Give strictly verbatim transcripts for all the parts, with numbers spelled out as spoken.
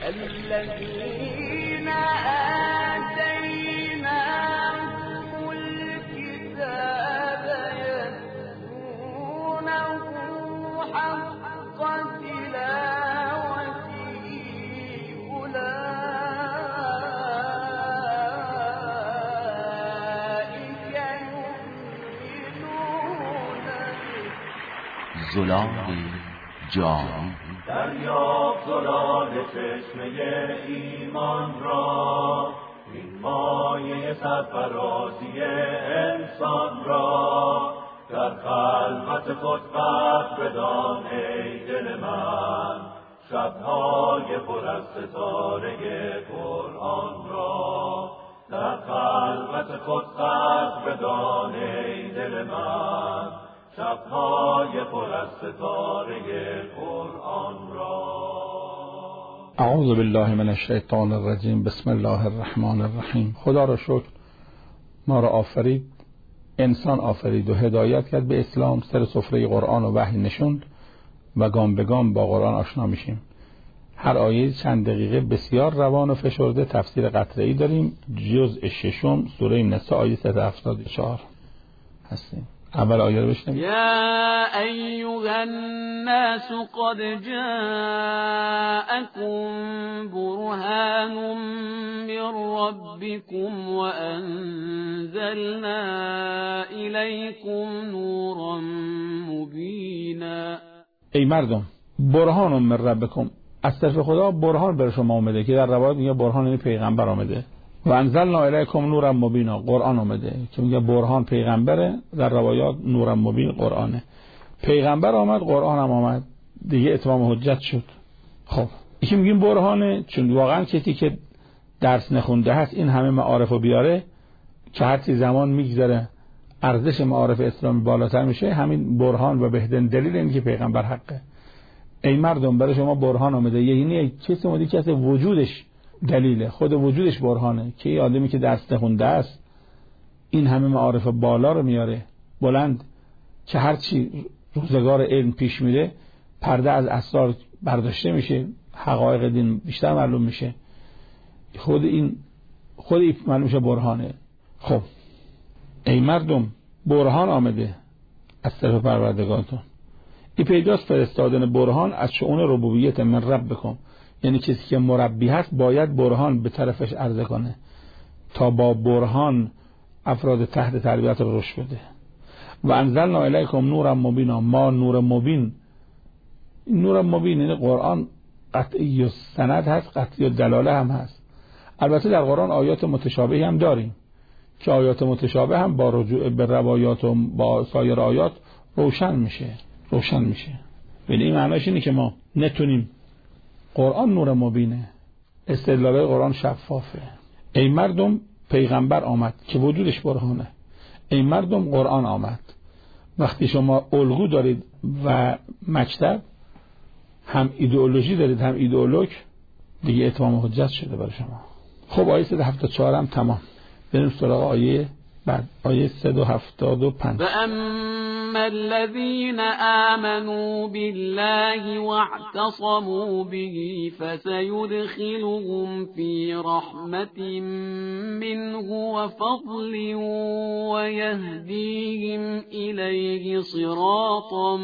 الذين آتيناهم الكتاب يتلونه حق تلاوته أولئك يؤمنون به. زلال جاری دریاب زلال چشمه ایمان را، این مایه سرفرازی انسان را، در خلوت خود قدر بدان ای دل من، شبهای پر از ستاره قرآن را، در خلوت خود قدر بدان ای دل من، شبهای پر از ستاره قرآن را. اعوذ بالله من الشیطان الرجیم. بسم الله الرحمن الرحیم. خدا را شکر ما را آفرید، انسان آفرید و هدایت کرد به اسلام، سر سفره قرآن و وحی نشوند و گام به گام با قرآن آشنا میشیم. هر آیه چند دقیقه بسیار روان و فشرده تفسیر قطعی داریم. جزء ششم سوره نساء آیه صد و هفتاد و چهار هستیم. اول آیه رو بشنوید. یا ایها الناس قد جاءكم برهان من ربكم وانزلنا الیکم نورا مبینا. ای مردم، برهان من ربکم، از طرف خدا برهان بر شما آمده، که در روایت میگه برهان یعنی پیغمبر آمده. و انزلنا الیکم نورا مبینا، قرآن آمده که میگه برهان پیغمبره، در روایات نورا مبین قرآنه. پیغمبر آمد، قرآن هم آمد، دیگه اتمام حجت شد. خب یکی میگیم برهانه چون واقعا کسی که درس نخونده هست این همه معارف رو بیاره که هر چی زمان میگذره ارزش معارف اسلامی بالاتر میشه. همین برهان و بهترین دلیل اینه که پیغمبر حقه. ای مردم، برای شما برهان آمده، یعنی کسی اومده که اصلا وجودش دلیله، خود وجودش برهانه، که یه آدمی که درس نخونده است این همه معارف بالا رو میاره بلند، که هرچی روزگار علم پیش میره پرده از اسرار برداشته میشه، حقایق دین بیشتر معلوم میشه. خود این خود این معلوم میشه برهانه. خب ای مردم، برهان آمده از طرف پروردگارتون. این پیداست فرستادن برهان از شؤون ربوبیت من ربکم، یعنی کسی که مربی هست باید برهان به طرفش عرضه کنه تا با برهان افراد تحت تربیت رو رشد بده. و انزلنا الیکم نورا مبینا، ما نور مبین، نور مبین یعنی قرآن قطعی و سند هست، قطعی و دلاله هم هست. البته در قرآن آیات متشابهی هم داریم که آیات متشابه هم با رجوع به روایات و با سایر آیات روشن میشه روشن میشه ولی این معناش اینه که ما نتونیم. قرآن نور مبینه، استدلال قرآن شفافه. ای مردم، پیغمبر آمد که وجودش برهانه. ای مردم، قرآن آمد. وقتی شما الگو دارید و مکتب، هم ایدئولوژی دارید هم ایدئولوگ، دیگه اتمام حجت شده برای شما. خب آیه صد و هفتاد و چهار هم تمام. بریم سراغ آیه بعد، آیه صد و هفتاد و پنج. و اما الذين آمنوا بالله واعتصموا به فسيدخلهم في رحمة منه وفضل ويهديهم إليه صراطا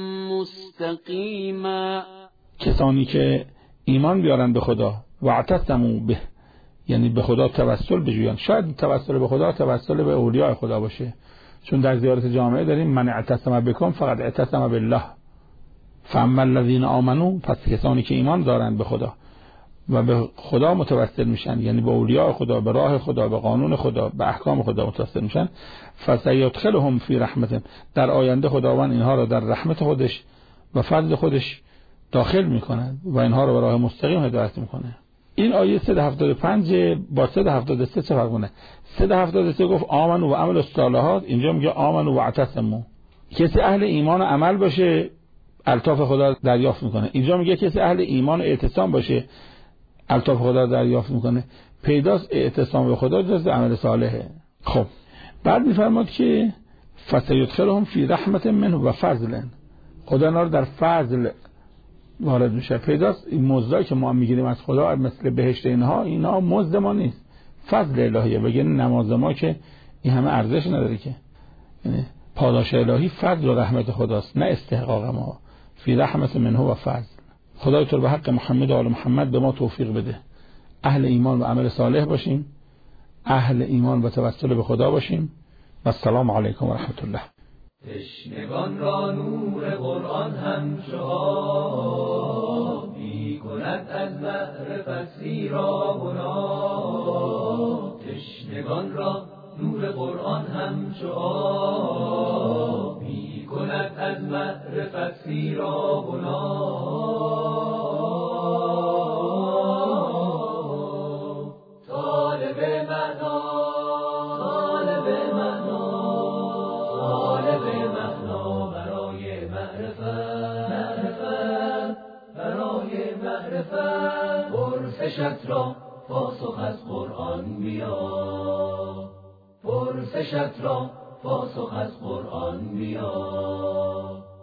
مستقيما. کسانی که ایمان بیارن به خدا و اعتصموا به، یعنی به خدا توسل بجویان. شاید توسل به خدا توسل به اولیاء خدا باشه، چون در زیارت جامعه داریم من اعتصم بکم فقط اعتصم بالله. فاما الذین آمنوا، پس کسانی که ایمان دارند به خدا و به خدا متوسل میشن، یعنی به اولیاء خدا، به راه خدا، به قانون خدا، به احکام خدا متوسل میشن، فسیدخلهم فی رحمت، در آینده خداوند اینها را در رحمت خودش و فضل خودش داخل میکند و اینها را به راه مستقیم هدایت میکنه. این آیه صد و هفتاد و پنج با صد و هفتاد و سه چه فرق کنه؟ صد و هفتاد و سه گفت آمنو و عمل الصالحات، اینجا میگه آمنو و اعتصموا. کسی اهل ایمان و عمل باشه الطاف خدا دریافت میکنه. اینجا میگه کسی اهل ایمان و اعتصام باشه الطاف خدا دریافت میکنه. پیداست اعتصام به خدا جز عمل صالحه. خب بعد میفرماد که فسیدخلهم فی رحمت منه و فضل، خدا اینا رو در فضل وارد میشه. پیداست این مزدی که ما میگیریم از خدا مثل بهشت اینها، اینا مزد ما نیست، فضل الهیه. بگین نماز ما که این همه ارزش نداره که، یعنی پاداش الهی فضل و رحمت خداست، نه استحقاق ما. فی رحمت منه و فضل. خدای تو به حق محمد و آل محمد به ما توفیق بده، اهل ایمان و عمل صالح باشیم، اهل ایمان و توسل به خدا باشیم. و السلام علیکم و رحمت الله. تشنگان را نور قرآن همچو آب می کند از معرفت سیراب و ناب. تشنگان را نور قرآن همچو آب می کند از معرفت سیراب و ناب. طالب معنا طالب معنا طالب معنا برای معرفت معرفت برای معرفت پرسشت را پاسخ از قرآن بیا، پرسشت را پاسخ از قرآن بیا.